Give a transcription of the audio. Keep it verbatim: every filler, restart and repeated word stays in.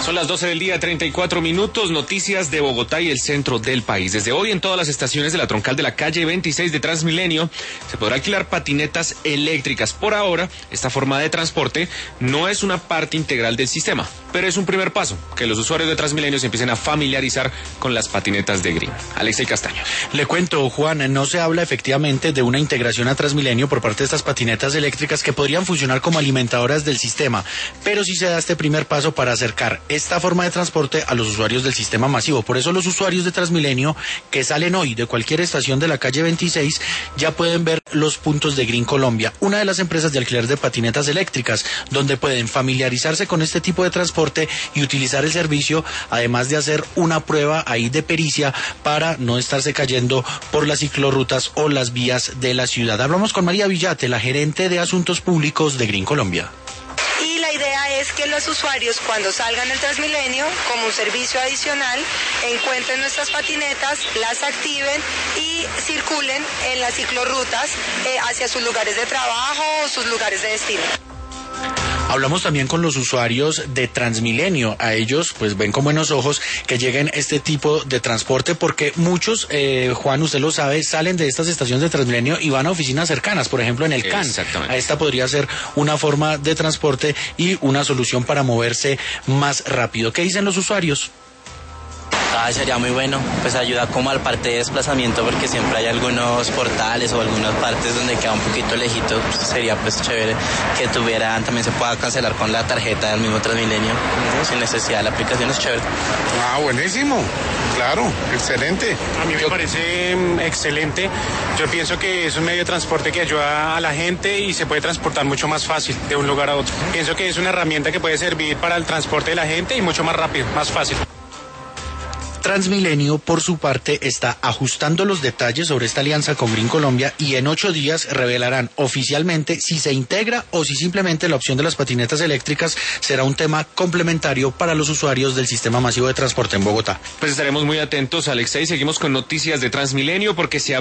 Son las doce del día, treinta y cuatro minutos, noticias de Bogotá y el centro del país. Desde hoy en todas las estaciones de la troncal de la calle veintiséis de Transmilenio se podrá alquilar patinetas eléctricas. Por ahora, esta forma de transporte no es una parte integral del sistema, pero es un primer paso, que los usuarios de Transmilenio se empiecen a familiarizar con las patinetas de Green. Alexei Castaño. Le cuento, Juan, no se habla efectivamente de una integración a Transmilenio por parte de estas patinetas eléctricas que podrían funcionar como alimentadoras del sistema, pero sí se da este primer paso para acercar esta forma de transporte a los usuarios del sistema masivo. Por eso los usuarios de Transmilenio que salen hoy de cualquier estación de la calle veintiséis ya pueden ver los puntos de Green Colombia, una de las empresas de alquiler de patinetas eléctricas, donde pueden familiarizarse con este tipo de transporte y utilizar el servicio, además de hacer una prueba ahí de pericia para no estarse cayendo por las ciclorrutas o las vías de la ciudad. Hablamos con María Villate, la gerente de Asuntos Públicos de Green Colombia. Y la idea es que los usuarios, cuando salgan del Transmilenio, como un servicio adicional, encuentren nuestras patinetas, las activen y circulen en las ciclorrutas eh, hacia sus lugares de trabajo o sus lugares de destino. Hablamos también con los usuarios de Transmilenio. A ellos pues ven con buenos ojos que lleguen este tipo de transporte porque muchos, eh, Juan, usted lo sabe, salen de estas estaciones de Transmilenio y van a oficinas cercanas, por ejemplo en el C A N. Exactamente. Esta podría ser una forma de transporte y una solución para moverse más rápido. ¿Qué dicen los usuarios? Ah, sería muy bueno, pues ayuda como al parte de desplazamiento porque siempre hay algunos portales o algunas partes donde queda un poquito lejito, pues sería pues chévere que tuvieran, también se pueda cancelar con la tarjeta del mismo Transmilenio, sin necesidad de la aplicación, es chévere. Ah, buenísimo, claro, excelente. A mí me parece excelente, yo pienso que es un medio de transporte que ayuda a la gente y se puede transportar mucho más fácil de un lugar a otro. Pienso que es una herramienta que puede servir para el transporte de la gente y mucho más rápido, más fácil. Transmilenio, por su parte, está ajustando los detalles sobre esta alianza con Green Colombia y en ocho días revelarán oficialmente si se integra o si simplemente la opción de las patinetas eléctricas será un tema complementario para los usuarios del sistema masivo de transporte en Bogotá. Pues estaremos muy atentos, Alexei. Seguimos con noticias de Transmilenio porque se abre